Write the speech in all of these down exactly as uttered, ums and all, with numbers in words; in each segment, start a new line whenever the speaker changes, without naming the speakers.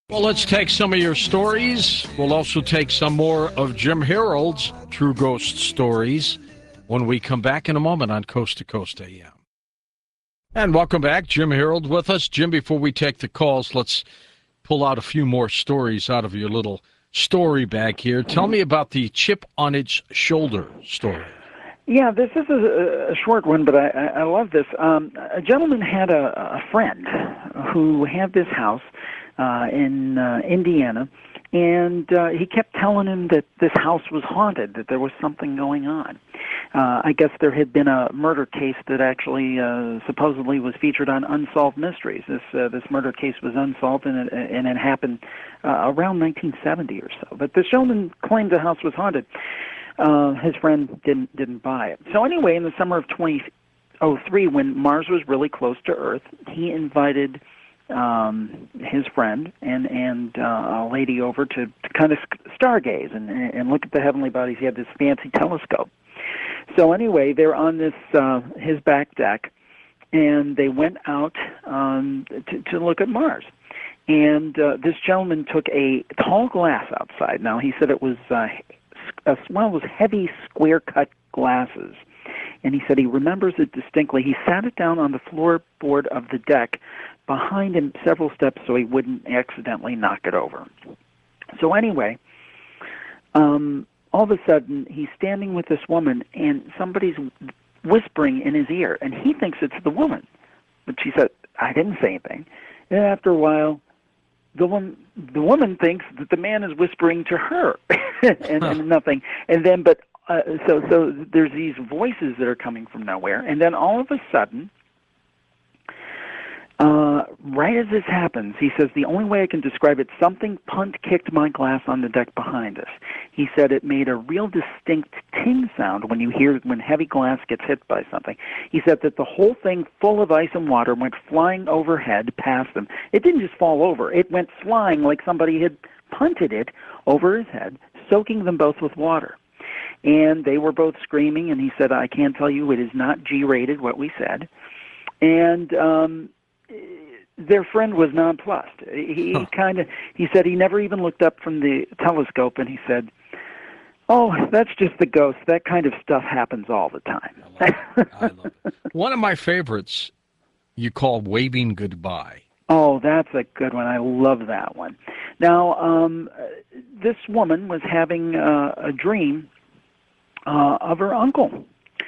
Well, let's take some of your stories. We'll also take some more of Jim Harold's True Ghost Stories when we come back in a moment on Coast to Coast A M. And welcome back. Jim Harold with us. Jim, before we take the calls, let's pull out a few more stories out of your little story bag here. Tell me about the chip on its shoulder story.
Yeah, this is a, a short one, but I, I love this. Um, a gentleman had a, a friend who had this house uh, in uh, Indiana, and uh, he kept telling him that this house was haunted, that there was something going on. Uh, I guess there had been a murder case that actually uh, supposedly was featured on Unsolved Mysteries. This uh, this murder case was unsolved, and it, and it happened uh, around nineteen seventy or so. But this gentleman claimed the house was haunted. Uh, his friend didn't didn't buy it. So anyway, in the summer of twenty oh three, when Mars was really close to Earth, he invited um, his friend and and uh, a lady over to, to kind of stargaze and and look at the heavenly bodies. He had this fancy telescope. So anyway, they're on this uh, his back deck, and they went out um, to, to look at Mars. And uh, this gentleman took a tall glass outside. Now, he said it was uh, a, one of those heavy square-cut glasses. And he said he remembers it distinctly. He sat it down on the floorboard of the deck behind him several steps so he wouldn't accidentally knock it over. So anyway, um, all of a sudden, he's standing with this woman, and somebody's whispering in his ear, and he thinks it's the woman. But she said, I didn't say anything. And after a while, the woman, the woman thinks that the man is whispering to her, and, and nothing. And then, but uh, so so there's these voices that are coming from nowhere, and then all of a sudden, uh, right as this happens, he says, the only way I can describe it, something punt-kicked my glass on the deck behind us. He said it made a real distinct ting sound when you hear when heavy glass gets hit by something. He said that the whole thing, full of ice and water, went flying overhead past them. It didn't just fall over. It went flying like somebody had punted it over his head, soaking them both with water. And they were both screaming, and he said, I can't tell you, it is not G-rated, what we said. And um, their friend was nonplussed. He huh. kind of, he said he never even looked up from the telescope, and he said, oh, that's just the ghost. That kind of stuff happens all the time.
I love it. I love it. One of my favorites you call Waving Goodbye.
Oh, that's a good one. I love that one. Now, um, this woman was having uh, a dream uh, of her uncle.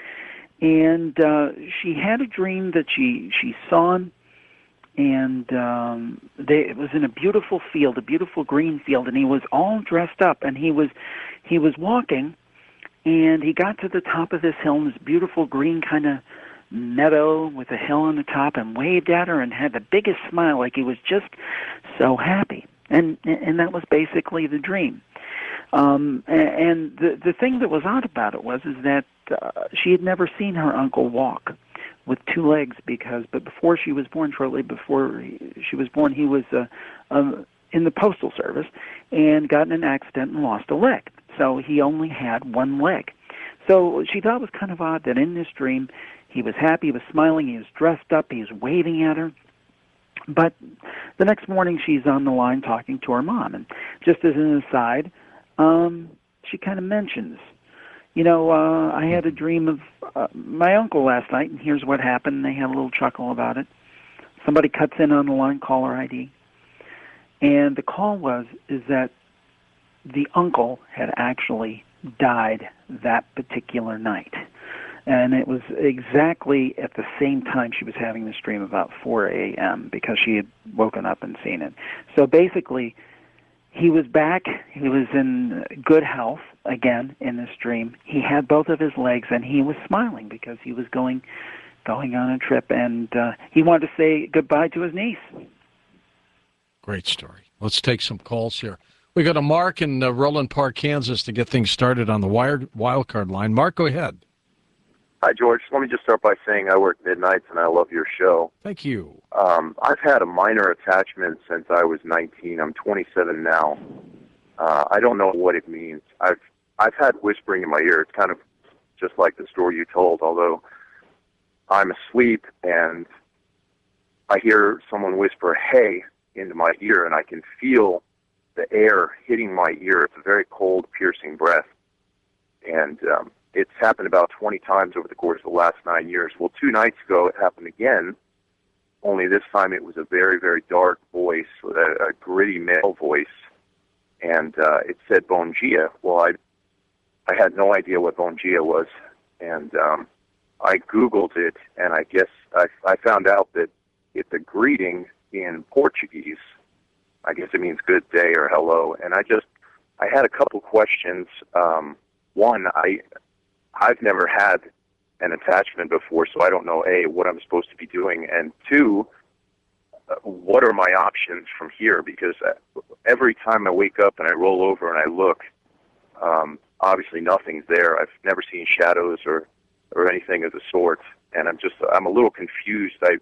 And uh, she had a dream that she, she saw him, and um, they, it was in a beautiful field, a beautiful green field, and he was all dressed up, and he was he was walking, and he got to the top of this hill in this beautiful green kind of meadow with a hill on the top, and waved at her and had the biggest smile, like he was just so happy. And and that was basically the dream. Um, and the the thing that was odd about it was is that uh, she had never seen her uncle walk with two legs, because but before she was born, shortly before she was born, he was uh, um, in the postal service and got in an accident and lost a leg. So he only had one leg. So she thought it was kind of odd that in this dream he was happy, he was smiling, he was dressed up, he was waving at her. But the next morning she's on the line talking to her mom, and just as an aside, um, she kind of mentions, you know, uh, I had a dream of uh, my uncle last night, and here's what happened. And they had a little chuckle about it. Somebody cuts in on the line, caller I D. And the call was, is that the uncle had actually died that particular night. And it was exactly at the same time she was having this dream, about four a.m., because she had woken up and seen it. So basically, he was back, he was in good health again in this dream. He had both of his legs, and he was smiling because he was going going on a trip, and uh, he wanted to say goodbye to his niece.
Great story. Let's take some calls here. We got a Mark in uh, Roland Park, Kansas, to get things started on the wired wild card line. Mark, go ahead.
Hi, George. Let me just start by saying I work midnights, and I love your show.
Thank you.
Um, I've had a minor attachment since I was nineteen. I'm twenty-seven now. Uh, I don't know what it means. I've I've had whispering in my ear. It's kind of just like the story you told, although I'm asleep and I hear someone whisper, hey, into my ear, and I can feel the air hitting my ear. It's a very cold, piercing breath. And um, it's happened about twenty times over the course of the last nine years. Well, two nights ago, it happened again, only this time it was a very, very dark voice, with a, a gritty male voice, and uh, it said Bongia. Well, I I had no idea what Bongia was, and um, I Googled it, and I guess I, I found out that it's a greeting in Portuguese. I guess it means good day or hello, and I just, I had a couple questions. Um, one, I, I've never had an attachment before, so I don't know, A, what I'm supposed to be doing, and two, uh, what are my options from here? Because every time I wake up and I roll over and I look, um, obviously nothing's there. I've never seen shadows or, or anything of the sort, and I'm just, I'm a little confused. I,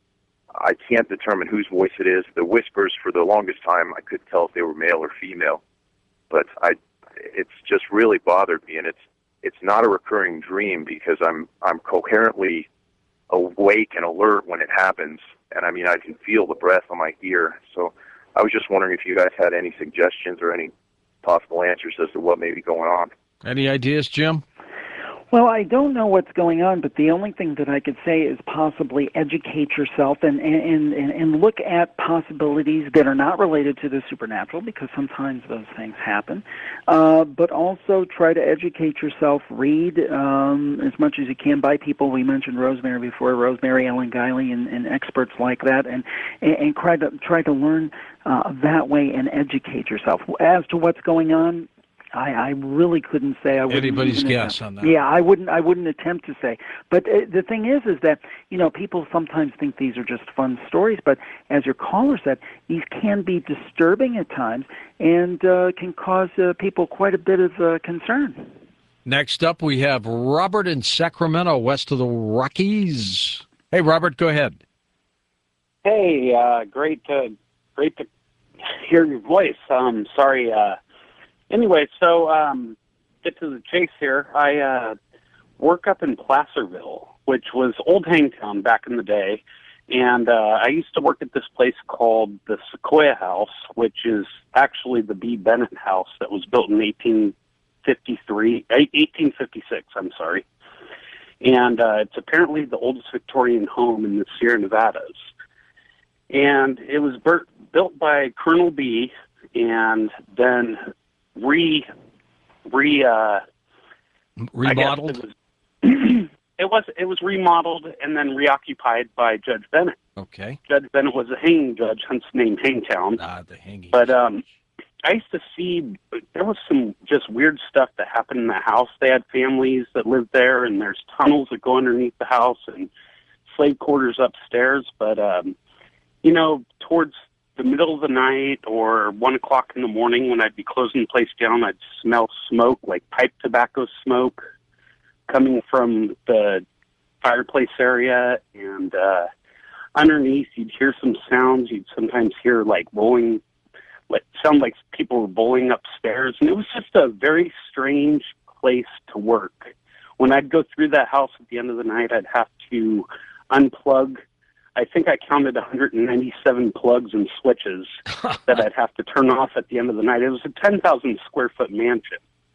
I can't determine whose voice it is. The whispers, for the longest time, I couldn't tell if they were male or female, but I, it's just really bothered me, and it's, it's not a recurring dream because I'm, I'm coherently awake and alert when it happens, and I mean, I can feel the breath on my ear. So I was just wondering if you guys had any suggestions or any possible answers as to what may be going on.
Any ideas, Jim?
Well, I don't know what's going on, but the only thing that I could say is possibly educate yourself and, and, and, and look at possibilities that are not related to the supernatural, because sometimes those things happen, uh, but also try to educate yourself, read um, as much as you can by people. We mentioned Rosemary before, Rosemary, Ellen Guiley, and, and experts like that, and, and, and try to, try to learn uh, that way and educate yourself. As to what's going on, I, I really couldn't say. I wouldn't
Anybody's guess
attempt.
on that.
Yeah, I wouldn't. I wouldn't attempt to say. But uh, the thing is, is that you know people sometimes think these are just fun stories. But as your caller said, these can be disturbing at times and uh, can cause uh, people quite a bit of uh, concern.
Next up, we have Robert in Sacramento, west of the Rockies. Hey, Robert, go ahead.
Hey, uh, great to great to hear your voice. Um, sorry. Uh, Anyway, so um, get to the chase here. I uh, work up in Placerville, which was old Hangtown back in the day, and uh, I used to work at this place called the Sequoia House, which is actually the B. Bennett House that was built in eighteen fifty-three, eighteen fifty-six, I'm sorry. And uh, it's apparently the oldest Victorian home in the Sierra Nevadas. And it was bur- built by Colonel B, and then re re uh
remodeled.
It was, it was it was remodeled and then reoccupied by Judge Bennett.
Okay.
Judge Bennett was a hanging judge, hence the name Hangtown.
Ah, the hanging.
But um, I used to see there was some just weird stuff that happened in the house. They had families that lived there, and there's tunnels that go underneath the house and slave quarters upstairs. But um, you know, towards the middle of the night or one o'clock in the morning when I'd be closing the place down, I'd smell smoke, like pipe tobacco smoke, coming from the fireplace area. And uh, underneath, you'd hear some sounds. You'd sometimes hear like bowling, like sound like people were bowling upstairs. And it was just a very strange place to work. When I'd go through that house at the end of the night, I'd have to unplug. I think I counted one hundred ninety-seven plugs and switches that I'd have to turn off at the end of the night. It was a ten thousand square foot mansion.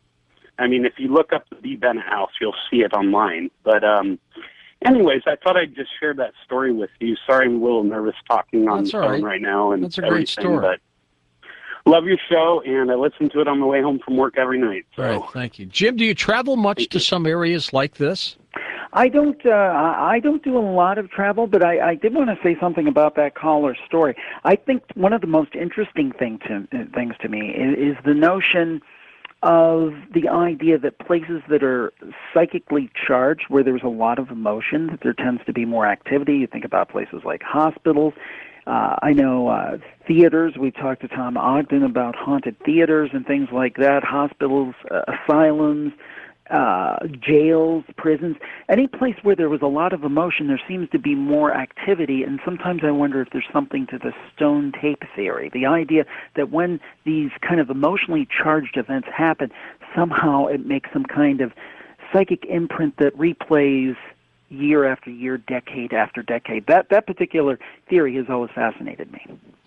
I mean, if you look up the B. Bennett House, you'll see it online. But um, anyways, I thought I'd just share that story with you. Sorry, I'm a little nervous talking on
That's
the
all
phone
right.
right now. And
That's a great
everything,
story.
But love your show, and I listen to it on my way home from work every night. So.
All right, thank you. Jim, do you travel much
Thank
to
you.
some areas like this?
I don't. Uh, I don't do a lot of travel, but I, I did want to say something about that caller's story. I think one of the most interesting thing to, uh, things to me is, is the notion of the idea that places that are psychically charged, where there's a lot of emotion, that there tends to be more activity. You think about places like hospitals. Uh, I know uh, theaters. We talked to Tom Ogden about haunted theaters and things like that. Hospitals, uh, asylums. Uh, jails, prisons, any place where there was a lot of emotion, there seems to be more activity, and sometimes I wonder if there's something to the stone tape theory, the idea that when these kind of emotionally charged events happen, somehow it makes some kind of psychic imprint that replays year after year, decade after decade. That, that particular theory has always fascinated me.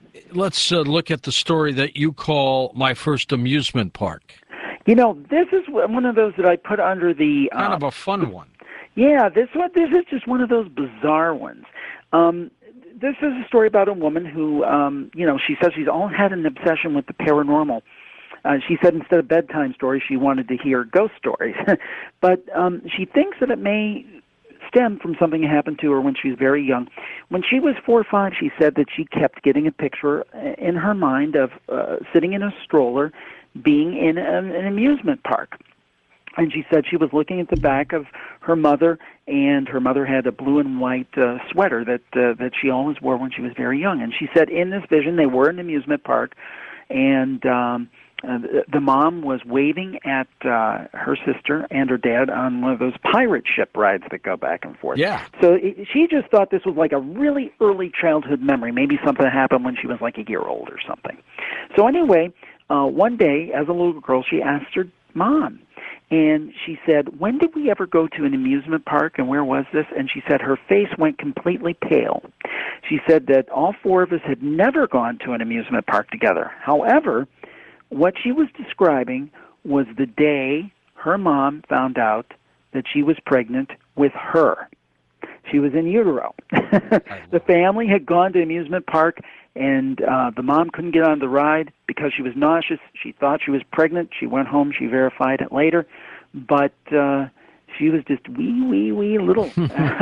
let's uh, look at the story that you call My First Amusement Park.
You know, this is one of those that I put under the...
Kind
uh,
of a fun one.
Yeah, this one. This is just one of those bizarre ones. Um, this is a story about a woman who, um, you know, she says she's all had an obsession with the paranormal. Uh, she said instead of bedtime stories, she wanted to hear ghost stories. But um, she thinks that it may stem from something that happened to her when she was very young. When she was four or five, she said that she kept getting a picture in her mind of uh, sitting in a stroller, being in an, an amusement park. And she said she was looking at the back of her mother, and her mother had a blue and white uh, sweater that uh, that she always wore when she was very young. And she said in this vision, they were in an amusement park, and um, uh, the, the mom was waving at uh, her sister and her dad on one of those pirate ship rides that go back and forth.
Yeah.
So it, she just thought this was like a really early childhood memory, maybe something that happened when she was like a year old or something. So anyway, uh, one day, as a little girl, she asked her mom, and she said, when did we ever go to an amusement park, and where was this? And she said her face went completely pale. She said that all four of us had never gone to an amusement park together. However, what she was describing was the day her mom found out that she was pregnant with her. She was in utero. The family had gone to an amusement park, and uh, the mom couldn't get on the ride because she was nauseous. She thought she was pregnant. She went home. She verified it later. But uh, she was just wee, wee, wee little.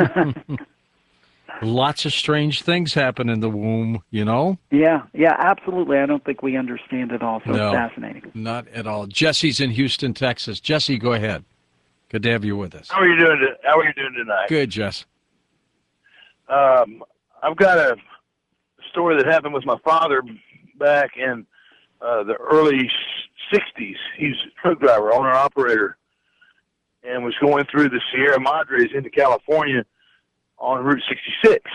Lots of strange things happen in the womb, you know?
Yeah, yeah, absolutely. I don't think we understand it all, so
No,
it's fascinating.
Not at all. Jesse's in Houston, Texas. Jesse, go ahead. Good to have you with us.
How are you doing? To, how are you doing tonight?
Good, Jess.
Um, I've got a story that happened with my father back in uh, the early sixties. He's a truck driver, owner operator, and was going through the Sierra Madres into California on Route sixty-six.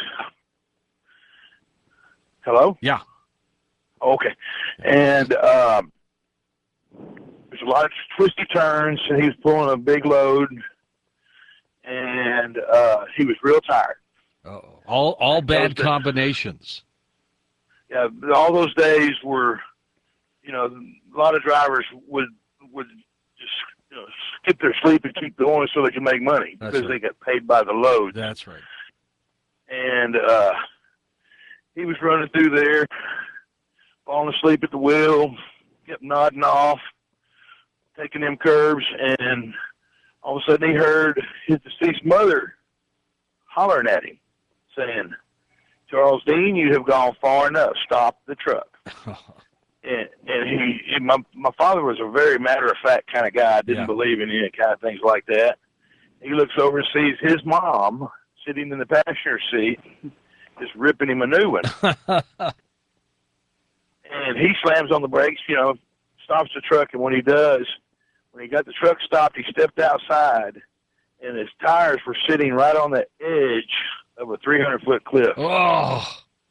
Hello?
Yeah.
Okay. And um, there's a lot of twisty turns, and he was pulling a big load, and uh, he was real tired.
Uh-oh. All all bad
Those-
combinations.
Yeah, all those days were, you know, a lot of drivers would would just you know, skip their sleep and keep going so they could make money
That's
because
right.
they got paid by the load.
That's right.
And uh, he was running through there, falling asleep at the wheel, kept nodding off, taking them curves, and all of a sudden he heard his deceased mother hollering at him, saying, "Charles Dean, you have gone far enough. Stop the truck." and and he, he my my father was a very matter of fact kind of guy. Didn't
Yeah.
believe in any kind of things like that. He looks over and sees his mom sitting in the passenger seat, just ripping him a new one. And he slams on the brakes, you know, stops the truck, and when he does, when he got the truck stopped, he stepped outside, and his tires were sitting right on the edge of a three hundred foot cliff.
Oh,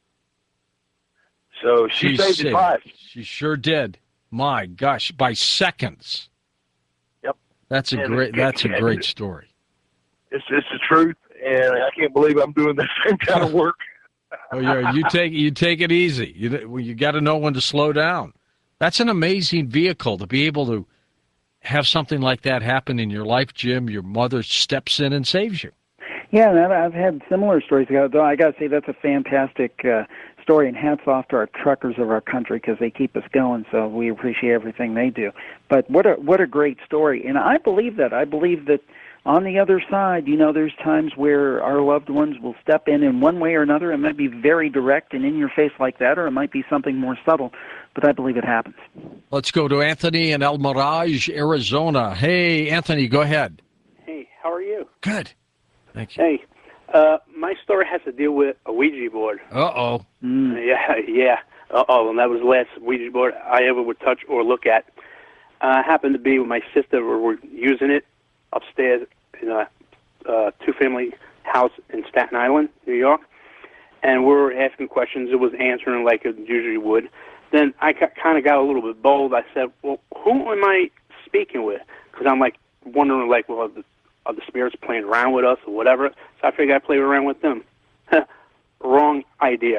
So she, saved his life.
She sure did. My gosh, by seconds.
Yep.
That's a
And
great.
it-
That's a
and
great
it-
story.
It's it's the truth, and I can't believe I'm doing the same kind of work.
Oh, yeah. You take you take it easy. You well, you got to know when to slow down. That's an amazing vehicle to be able to have something like that happen in your life, Jim. Your mother steps in and saves you.
Yeah, and I've, I've had similar stories. Though I got to say that's a fantastic uh, story, and hats off to our truckers of our country because they keep us going. So we appreciate everything they do. But what a what a great story, and I believe that. I believe that on the other side, you know, there's times where our loved ones will step in in one way or another. It might be very direct and in your face like that, or it might be something more subtle. But I believe it happens.
Let's go to Anthony in El Mirage, Arizona. Hey, Anthony, go ahead.
Hey, how are you?
Good. Thank you.
Hey, uh, my story has to deal with a Ouija board.
Uh-oh.
Mm.
Yeah, yeah. Uh-oh, and that was the last Ouija board I ever would touch or look at. Uh, I happened to be with my sister. We were using it upstairs in a uh, two-family house in Staten Island, New York, and we were asking questions. It was answering like it usually would. Then I kind of got a little bit bold. I said, well, who am I speaking with? Because I'm like wondering, like, well, are the, are the spirits playing around with us or whatever? So I figured I'd play around with them. Wrong idea.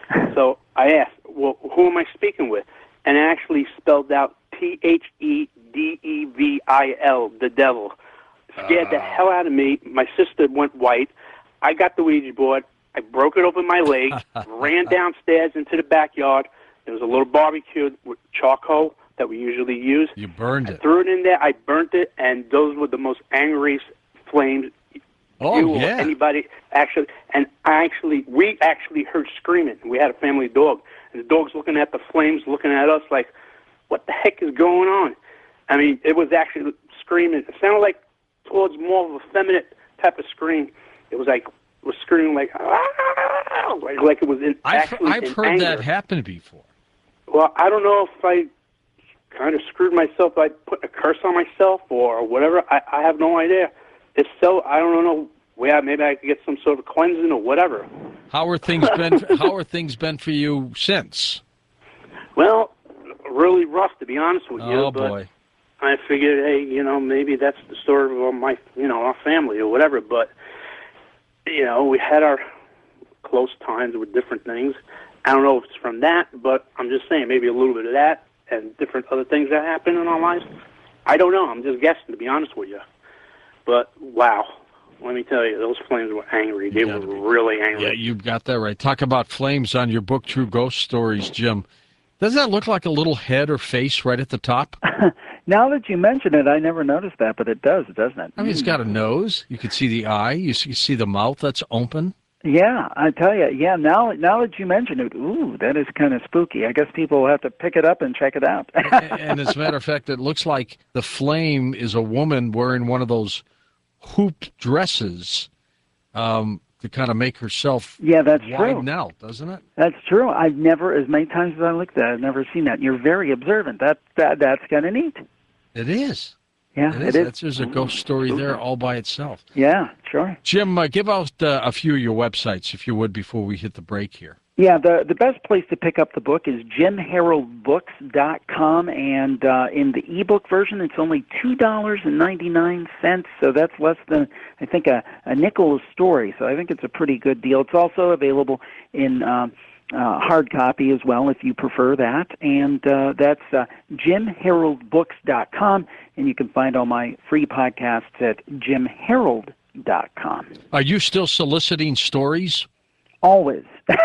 So I asked, well, who am I speaking with? And it actually spelled out T H E D E V I L, the devil. Scared uh. the hell out of me. My sister went white. I got the Ouija board. I broke it over my leg, ran downstairs into the backyard. There was a little barbecue with charcoal that we usually use.
You burned
I
it.
threw it in there. I burnt it, and those were the most angriest flames.
Oh,
you
yeah.
Or anybody actually, and I actually, we actually heard screaming. We had a family dog, and the dog's looking at the flames, looking at us like, what the heck is going on? I mean, it was actually screaming. It sounded like towards more of a feminine type of scream. It was like, it was screaming like, ah! like, like it was in,
I've,
actually
I've
in
heard
anger.
that happen before.
Well, I don't know if I kind of screwed myself by putting a curse on myself or whatever. I, I have no idea. If so, I don't know. Yeah, maybe I could get some sort of cleansing or whatever.
How are things been? How are things been for you since?
Well, really rough, to be honest with you.
Oh
but
boy!
I figured, hey, you know, maybe that's the story of my, you know, our family or whatever. But you know, we had our close times with different things. I don't know if it's from that, but I'm just saying maybe a little bit of that and different other things that happen in our lives. I don't know. I'm just guessing, to be honest with you. But wow. Let me tell you, those flames were angry. They were really angry.
Yeah, you got that right. Talk about flames on your book, True Ghost Stories, Jim. Doesn't that look like a little head or face right at the top?
Now that you mention it, I never noticed that, but it does, doesn't it?
I mean, it's got a nose. You can see the eye. You see, you see the mouth that's open.
Yeah, I tell you. Yeah, now now that you mention it, ooh, that is kind of spooky. I guess people will have to pick it up and check it out.
And as a matter of fact, it looks like the flame is a woman wearing one of those hooped dresses um, to kind of make herself
yeah, that's
widen
true.
out, doesn't it?
That's true. I've never, as many times as I looked at it, I've never seen that. You're very observant. That that that's kind of neat.
It is.
Yeah,
it is.
It is.
That's, there's a ghost story there all by itself.
Yeah, sure.
Jim, uh, give out uh, a few of your websites, if you would, before we hit the break here.
Yeah, the the best place to pick up the book is jim harold books dot com, and uh, in the ebook version, it's only two dollars and ninety-nine cents, so that's less than, I think, a, a nickel a story, so I think it's a pretty good deal. It's also available in um, uh, hard copy as well, if you prefer that, and uh, that's uh, jim harold books dot com, and you can find all my free podcasts at jim harold dot com.
Are you still soliciting stories?
Always.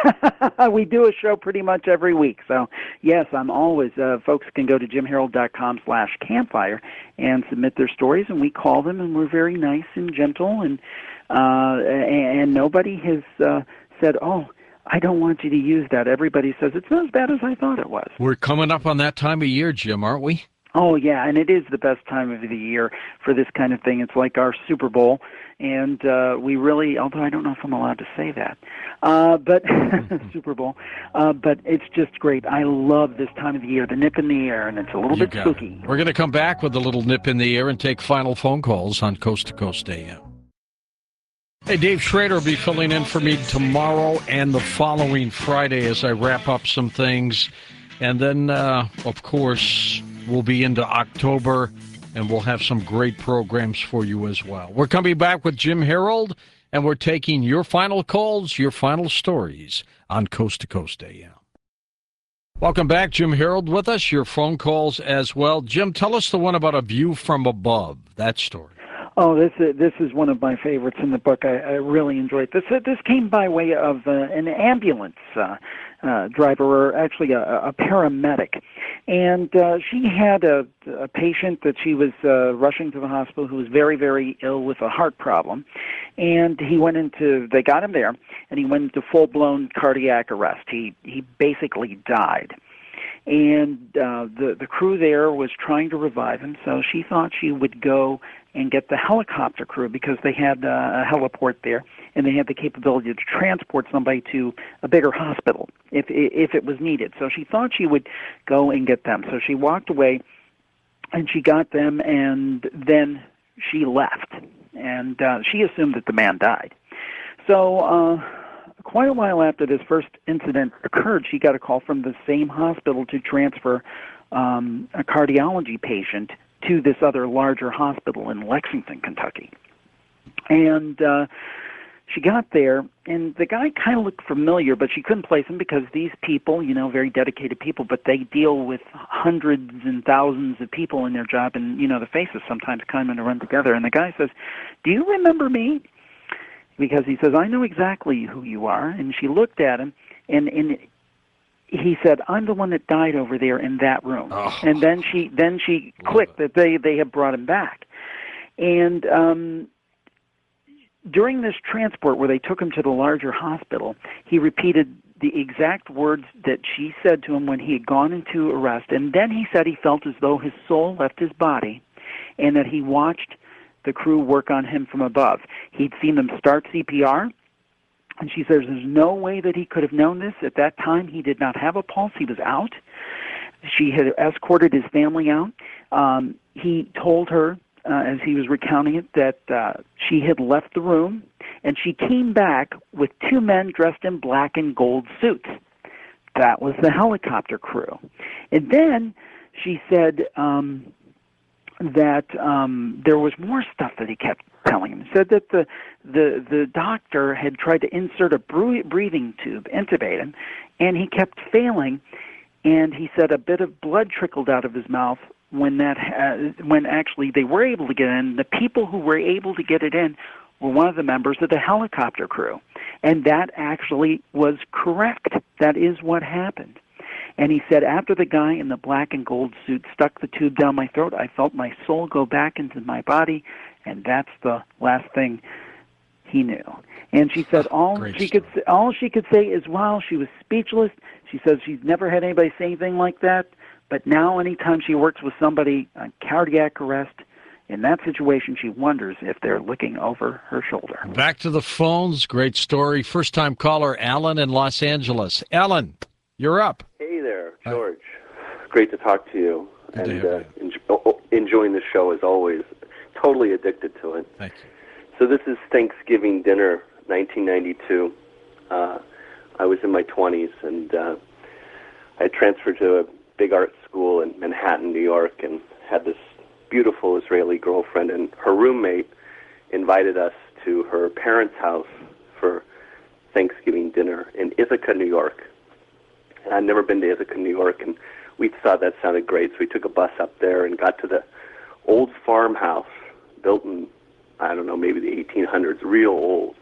We do a show pretty much every week. So, yes, I'm always, uh, folks can go to jim harold dot com slash campfire and submit their stories, and we call them, and we're very nice and gentle, and uh, and nobody has uh, said, oh, I don't want you to use that. Everybody says, it's not as bad as I thought it was.
We're coming up on that time of year, Jim, aren't we?
Oh, yeah, and it is the best time of the year for this kind of thing. It's like our Super Bowl, and uh, we really, although I don't know if I'm allowed to say that, uh, but Super Bowl, uh, but it's just great. I love this time of the year, the nip in the air, and it's a little
You
bit
got
spooky.
it. We're going to come back with a little nip in the air and take final phone calls on Coast to Coast A M. Hey, Dave Schrader will be filling in for me tomorrow and the following Friday as I wrap up some things. And then, uh, of course, we'll be into October, and we'll have some great programs for you as well. We're coming back with Jim Harold, and we're taking your final calls, your final stories on Coast to Coast A M. Welcome back, Jim Harold with us, your phone calls as well. Jim, tell us the one about A View from Above, that story.
Oh, this is, this is one of my favorites in the book. I, I really enjoyed this. This came by way of uh, an ambulance uh, uh, driver, or actually a, a paramedic. And uh, she had a, a patient that she was uh, rushing to the hospital who was very, very ill with a heart problem. And he went into, they got him there, and he went into full-blown cardiac arrest. He, he basically died. And uh, the, the crew there was trying to revive him, so she thought she would go and get the helicopter crew, because they had uh, a heliport there, and they had the capability to transport somebody to a bigger hospital if if it was needed. So she thought she would go and get them. So she walked away, and she got them, and then she left. And uh, she assumed that the man died. So uh, quite a while after this first incident occurred, she got a call from the same hospital to transfer um, a cardiology patient to this other larger hospital in Lexington, Kentucky. And uh, she got there, and the guy kind of looked familiar, but she couldn't place him because these people, you know, very dedicated people, but they deal with hundreds and thousands of people in their job, and, you know, the faces sometimes kind of run together. And the guy says, "Do you remember me?" Because he says, "I know exactly who you are." And she looked at him, and, and he said, "I'm the one that died over there in that room."
Oh.
And then she then she clicked that they, they had brought him back. And um, during this transport where they took him to the larger hospital, he repeated the exact words that she said to him when he had gone into arrest. And then he said he felt as though his soul left his body and that he watched the crew work on him from above. He'd seen them start C P R, and she says there's no way that he could have known this. At that time, he did not have a pulse. He was out. She had escorted his family out. Um, he told her, Uh, as he was recounting it, that uh, she had left the room, and she came back with two men dressed in black and gold suits. That was the helicopter crew. And then she said um, that um, there was more stuff that he kept telling him. He said that the, the, the doctor had tried to insert a breathing tube, intubate him, and he kept failing, and he said a bit of blood trickled out of his mouth when that uh, when actually they were able to get in. The people who were able to get it in were one of the members of the helicopter crew. And that actually was correct. That is what happened. And he said, after the guy in the black and gold suit stuck the tube down my throat, I felt my soul go back into my body, and that's the last thing he knew. And she said all
Great
she
story.
could all she could say is, wow, she was speechless. She says she's never had anybody say anything like that. But now anytime she works with somebody on cardiac arrest, in that situation, she wonders if they're looking over her shoulder.
Back to the phones. Great story. First-time caller, Alan in Los Angeles. Alan, you're up.
Hey there, George. Hi. Great to talk to you.
Good
and
to
uh,
have you.
enjoy, enjoying the show as always. Totally addicted to it.
Thank you.
So this is Thanksgiving dinner, nineteen ninety-two. Uh, I was in my twenties, and uh, I transferred to a big art school in Manhattan, New York, and had this beautiful Israeli girlfriend, and her roommate invited us to her parents' house for Thanksgiving dinner in Ithaca, New York. And I'd never been to Ithaca, New York, and we thought that sounded great, so we took a bus up there and got to the old farmhouse built in, I don't know, maybe the eighteen hundreds, real old,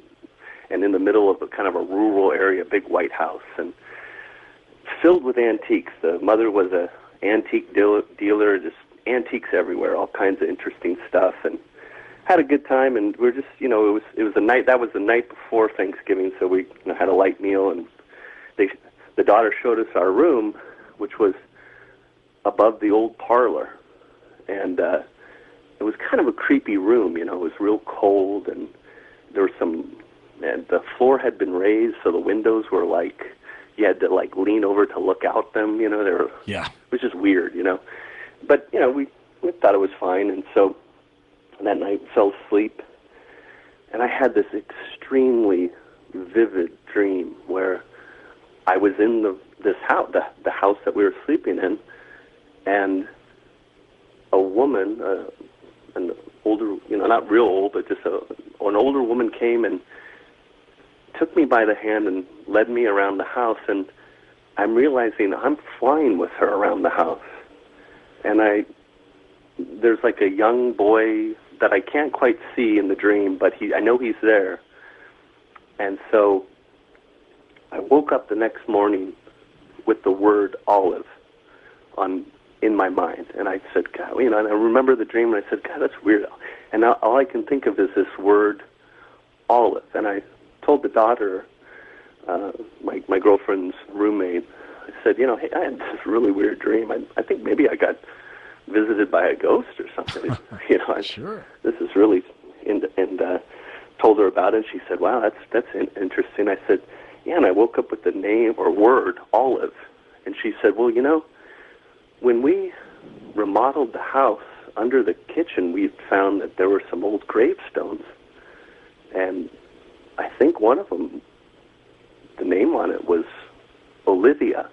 and in the middle of a kind of a rural area, big white house, and filled with antiques. The mother was a antique deal- dealer, just antiques everywhere, all kinds of interesting stuff, and had a good time. And we're just, you know, it was it was the night that was the night before Thanksgiving, so we you know, had a light meal, and they the daughter showed us our room, which was above the old parlor, and uh, it was kind of a creepy room. You know, it was real cold, and there was some, and the floor had been raised, so the windows were like, you had to like lean over to look out them, you know, they were,
Yeah.
it was just weird, you know. But, you know, we, we thought it was fine, and so that night fell asleep, and I had this extremely vivid dream where I was in the this house, the, the house that we were sleeping in, and a woman, uh, an older, you know, not real old, but just a, an older woman came and took me by the hand and led me around the house, and I'm realizing I'm flying with her around the house. And I, there's like a young boy that I can't quite see in the dream, but he, I know he's there. And so I woke up the next morning with the word olive on in my mind, and I said, God, you know, and I remember the dream, and I said, God, that's weird. And now all I can think of is this word olive. And I told the daughter, uh, my my girlfriend's roommate, I said, you know, hey, I had this really weird dream. I, I think maybe I got visited by a ghost or something. you know, I,
Sure.
This is really, and, and uh, told her about it. She said, wow, that's that's in- interesting. I said, yeah, and I woke up with the name or word olive. And she said, well, you know, when we remodeled the house, under the kitchen, we found that there were some old gravestones. And I think one of them, the name on it was Olivia.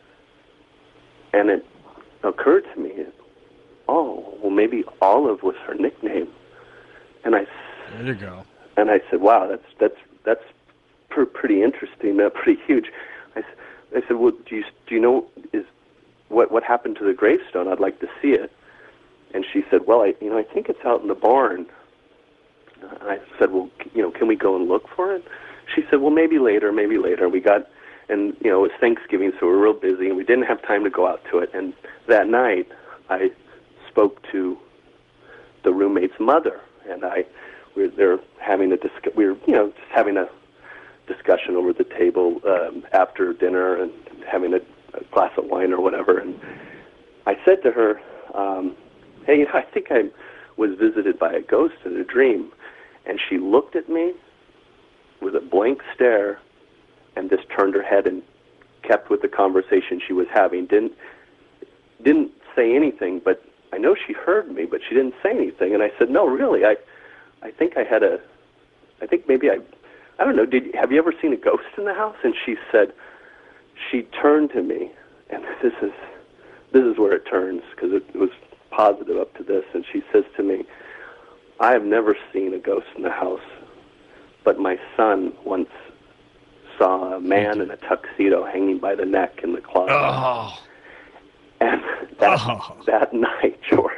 And it occurred to me, oh, well, maybe Olive was her nickname. And I,
There you go.
and I said, wow, that's that's that's pr- pretty interesting, uh, pretty huge. I, s- I said, well, do you do you know is what what happened to the gravestone? I'd like to see it. And she said, well, I you know I think it's out in the barn. And I said, well, c- you know, can we go and look for it? She said, well, maybe later, maybe later. We got, and you know, it was Thanksgiving, so we were real busy, and we didn't have time to go out to it. And that night, I spoke to the roommate's mother, and I we were there having a disc- we were you know just having a discussion over the table um, after dinner and having a, a glass of wine or whatever. And I said to her, um, hey, you know, I think I was visited by a ghost in a dream. And she looked at me with a blank stare and just turned her head and kept with the conversation she was having. Didn't didn't say anything, but I know she heard me, but she didn't say anything. And I said, no, really, I I think I had a, I think maybe I, I don't know, did have you ever seen a ghost in the house? And she said, she turned to me, and this is, this is where it turns, because it was positive up to this, and she says to me, I have never seen a ghost in the house, but my son once saw a man in a tuxedo hanging by the neck in the closet.
Oh.
And that,
Oh.
that night, George,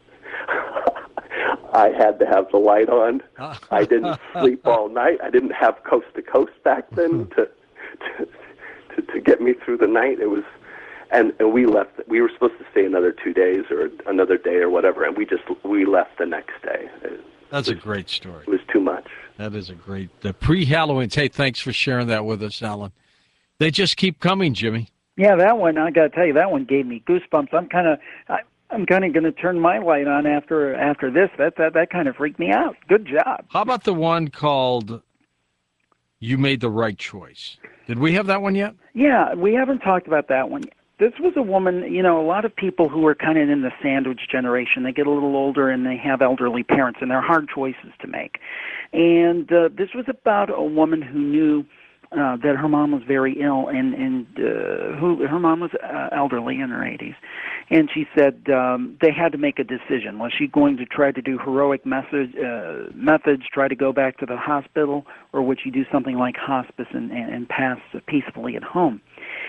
I had to have the light on. I didn't sleep all night. I didn't have Coast to Coast back then to to, to, to get me through the night. It was, and, and we left. We were supposed to stay another two days or another day or whatever, and we just we left the next day. It,
That's
it
a
was,
great story.
It was too much.
That is a great the pre-Halloween. Hey, thanks for sharing that with us, Alan. They just keep coming, Jimmy.
Yeah, that one, I got to tell you, that one gave me goosebumps. I'm kind of, I'm kind of going to turn my light on after after this. That that that kind of freaked me out. Good job.
How about the one called "You Made the Right Choice"? Did we have that one yet?
Yeah, we haven't talked about that one yet. This was a woman, you know, a lot of people who are kind of in the sandwich generation, they get a little older and they have elderly parents and they're hard choices to make. And uh, this was about a woman who knew uh, that her mom was very ill, and, and uh, who her mom was uh, elderly in her eighties. And she said um, they had to make a decision. Was she going to try to do heroic message, uh, methods, try to go back to the hospital, or would she do something like hospice and, and, and pass peacefully at home?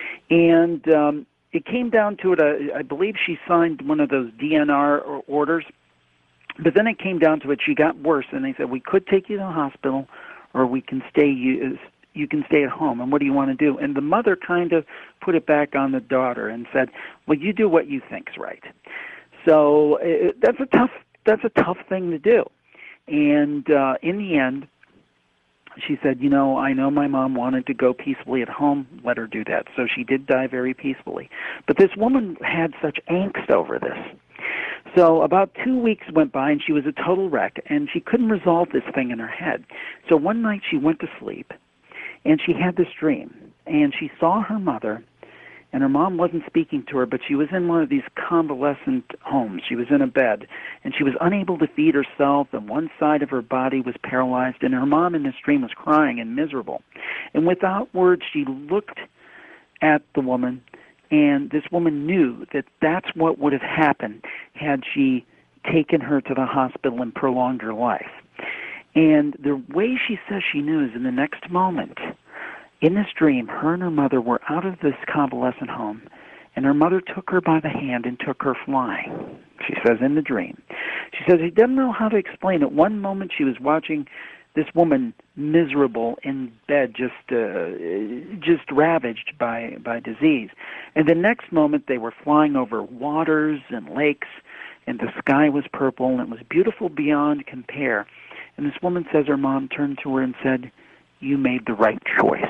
And um, it came down to it, uh, I believe she signed one of those D N R orders, but then it came down to it, she got worse, and they said, we could take you to the hospital, or we can stay, you, you can stay at home, and what do you want to do? And the mother kind of put it back on the daughter and said, well, you do what you think's right. So uh, that's a tough, that's a tough thing to do. And uh, in the end, she said, you know, I know my mom wanted to go peacefully at home. Let her do that. So she did die very peacefully. But this woman had such angst over this. So about two weeks went by, and she was a total wreck, and she couldn't resolve this thing in her head. So one night she went to sleep, and she had this dream. And she saw her mother, and her mom wasn't speaking to her, but she was in one of these convalescent homes. She was in a bed, and she was unable to feed herself, and one side of her body was paralyzed, and her mom in this dream was crying and miserable. And without words, she looked at the woman, and this woman knew that that's what would have happened had she taken her to the hospital and prolonged her life. And the way she says she knew is in the next moment. In this dream, her and her mother were out of this convalescent home, and her mother took her by the hand and took her flying, she says in the dream. She says she doesn't know how to explain it. One moment she was watching this woman miserable in bed, just uh, just ravaged by, by disease. And the next moment they were flying over waters and lakes, and the sky was purple, and it was beautiful beyond compare. And this woman says her mom turned to her and said, you made the right choice.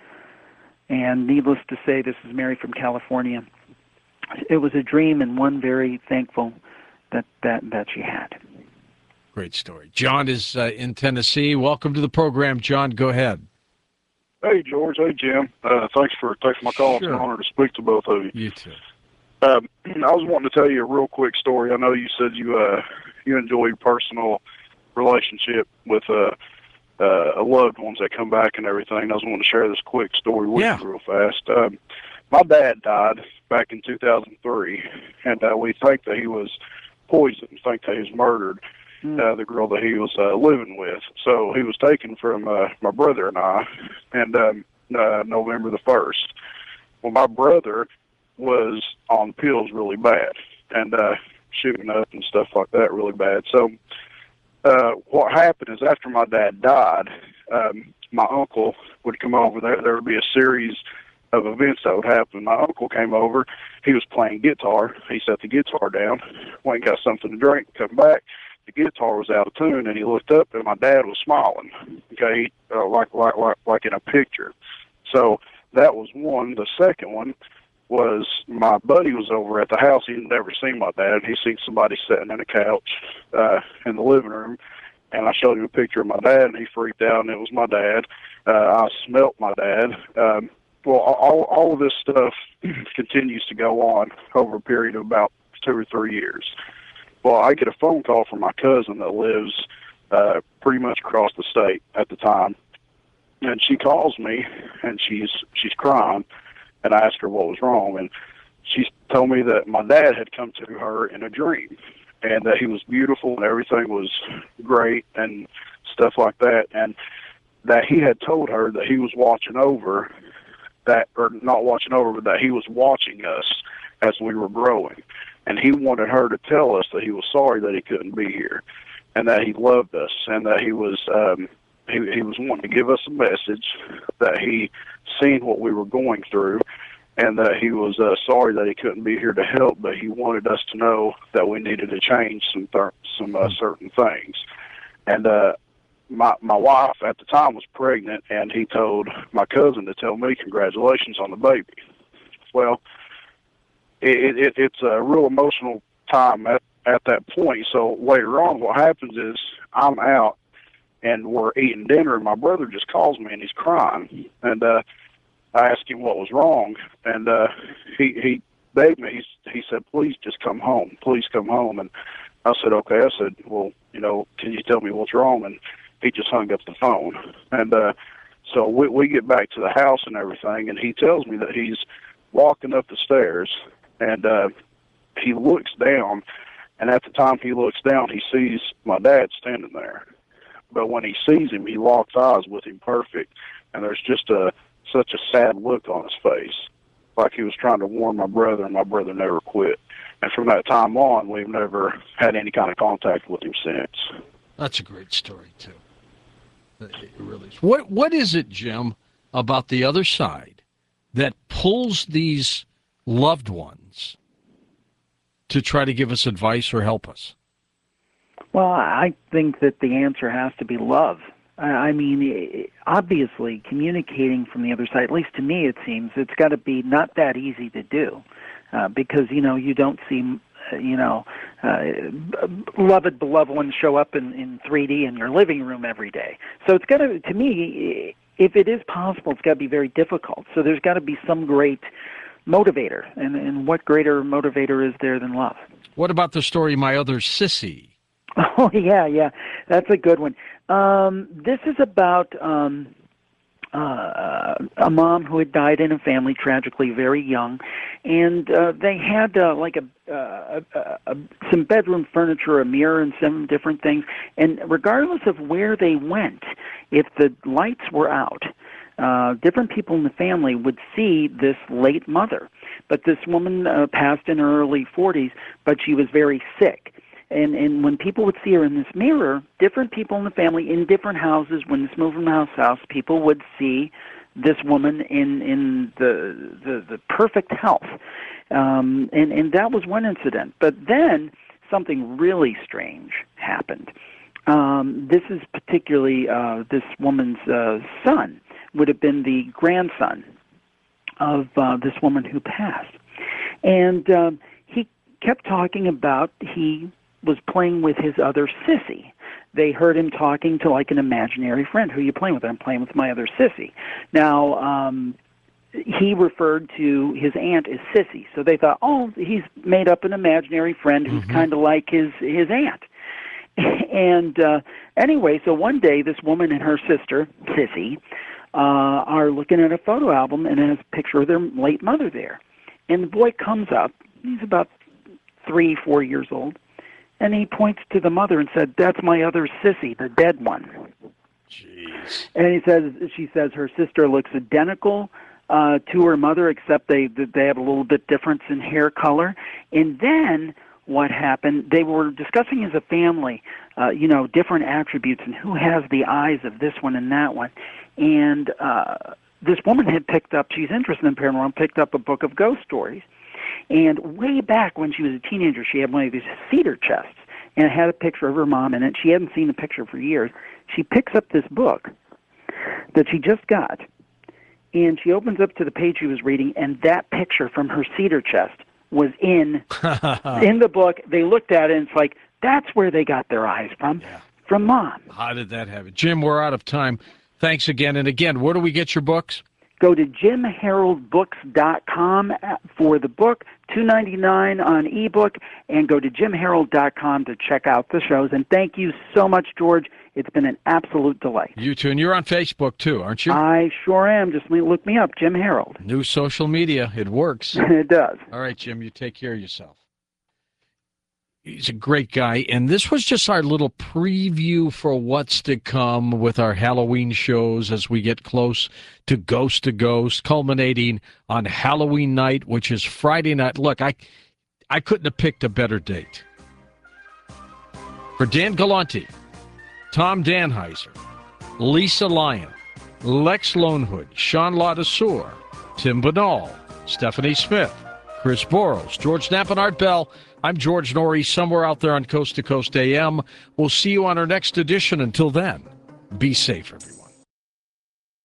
And needless to say, this is Mary from California. It was a dream, and one very thankful that, that, that she had.
Great story. John is uh, in Tennessee. Welcome to the program, John. Go ahead.
Hey, George. Hey, Jim. Uh, thanks for taking my call.
Sure.
It's an honor to speak to both of you.
You too.
Um, I was wanting to tell you a real quick story. I know you said you uh, you enjoy personal relationship with uh, uh, loved ones that come back and everything. I was wanting to share this quick story with
Yeah.
you real fast. Um, my dad died back in two thousand three, and uh, we think that he was poisoned, think that he was murdered. uh, the girl that he was uh, living with. So he was taken from uh, my brother and I, and um, uh, November the first. Well, my brother was on pills really bad, and uh, shooting up and stuff like that really bad. So uh, what happened is after my dad died, um, my uncle would come over. There, there would be a series of events that would happen. My uncle came over. He was playing guitar. He set the guitar down, went and got something to drink, come back. The guitar was out of tune, and he looked up, and my dad was smiling, okay, uh, like, like, like, like in a picture. So that was one. The second one was my buddy was over at the house. He had never seen my dad. He seen somebody sitting on a couch uh, in the living room, and I showed him a picture of my dad, and he freaked out, and it was my dad. Uh, I smelt my dad. Um, well, all, all of this stuff continues to go on over a period of about two or three years. Well, I get a phone call from my cousin that lives uh, pretty much across the state at the time, and she calls me, and she's she's crying, and I asked her what was wrong, and she told me that my dad had come to her in a dream, and that he was beautiful and everything was great and stuff like that, and that he had told her that he was watching over that, or not watching over, but that he was watching us as we were growing. And he wanted her to tell us that he was sorry that he couldn't be here, and that he loved us, and that he was um, he, he was wanting to give us a message, that he seen what we were going through, and that he was uh, sorry that he couldn't be here to help, but he wanted us to know that we needed to change some th- some uh, certain things. And uh, my my wife at the time was pregnant, and he told my cousin to tell me congratulations on the baby. Well, It, it, it's a real emotional time at, at that point. So later on, what happens is I'm out and we're eating dinner, and my brother just calls me and he's crying. And uh, I asked him what was wrong, and uh, he he begged me. He, he said, "Please just come home. Please come home." And I said, "Okay." I said, "Well, you know, can you tell me what's wrong?" And he just hung up the phone. And uh, so we we get back to the house and everything, and he tells me that he's walking up the stairs. And uh, he looks down, and at the time he looks down, he sees my dad standing there. But when he sees him, he locks eyes with him perfect, and there's just a such a sad look on his face, like he was trying to warn my brother, and my brother never quit. And from that time on, we've never had any kind of contact with him since.
That's a great story, too. It really is. What, what is it, Jim, about the other side that pulls these loved ones to try to give us advice or help us?
Well, I think that the answer has to be love. I mean, obviously, communicating from the other side, at least to me it seems, it's got to be not that easy to do uh, because, you know, you don't see, you know, uh, beloved, beloved ones show up in, in three D in your living room every day. So it's got to, to me, if it is possible, it's got to be very difficult. So there's got to be some great motivator, and, and what greater motivator is there than love?
What about the story My Other Sissy?
Oh, yeah, yeah, that's a good one. Um, this is about um, uh, a mom who had died in a family, tragically very young, and uh, they had uh, like a, uh, a, a some bedroom furniture, a mirror, and some different things, and regardless of where they went, if the lights were out, Uh, different people in the family would see this late mother. But this woman uh, passed in her early forties, but she was very sick. And and when people would see her in this mirror, different people in the family in different houses, when this moved from house to house, people would see this woman in, in the, the, the perfect health. Um, and, and that was one incident. But then something really strange happened. Um, this is particularly uh, this woman's uh, son. Would have been the grandson of uh, this woman who passed. And um, he kept talking about he was playing with his other sissy. They heard him talking to like an imaginary friend. Who are you playing with? I'm playing with my other sissy. Now, um, he referred to his aunt as Sissy. So they thought, oh, he's made up an imaginary friend who's mm-hmm. kind of like his, his aunt. And uh, anyway, so one day this woman and her sister, Sissy, Uh, are looking at a photo album, and it has a picture of their late mother there. And the boy comes up, he's about three, four years old, And he points to the mother and said, "That's my other sissy, the dead one."
Jeez.
And he says, she says her sister looks identical uh, to her mother, except they they have a little bit difference in hair color. And then what happened? They were discussing as a family, uh, you know, different attributes and who has the eyes of this one and that one. And uh, this woman had picked up, she's interested in paranormal, picked up a book of ghost stories. And way back when she was a teenager, she had one of these cedar chests, and it had a picture of her mom in it. She hadn't seen the picture for years. She picks up this book that she just got, and she opens up to the page she was reading, and that picture from her cedar chest was in in the book. They looked at it, and it's like, that's where they got their eyes from,
yeah.
from Mom.
How did that happen? Jim, we're out of time. Thanks again. And again, where do we get your books?
Go to jim harold books dot com for the book, two ninety-nine on ebook, and go to jim harold dot com to check out the shows. And thank you so much, George. It's been an absolute delight.
You too. And you're on Facebook, too, aren't you?
I sure am. Just look me up, Jim Harold.
New social media. It works.
It does.
All right, Jim, you take care of yourself. He's a great guy, and this was just our little preview for what's to come with our Halloween shows as we get close to Ghost to Ghost, culminating on Halloween night, which is Friday night. Look, I I couldn't have picked a better date. For Dan Galante, Tom Danheiser, Lisa Lyon, Lex Lonehood, Sean Ladesseur, Tim Banal, Stephanie Smith, Chris Boros, George Knapp, and Art Bell. I'm George Norrie, somewhere out there on Coast to Coast A M. We'll see you on our next edition. Until then, be safe, everyone.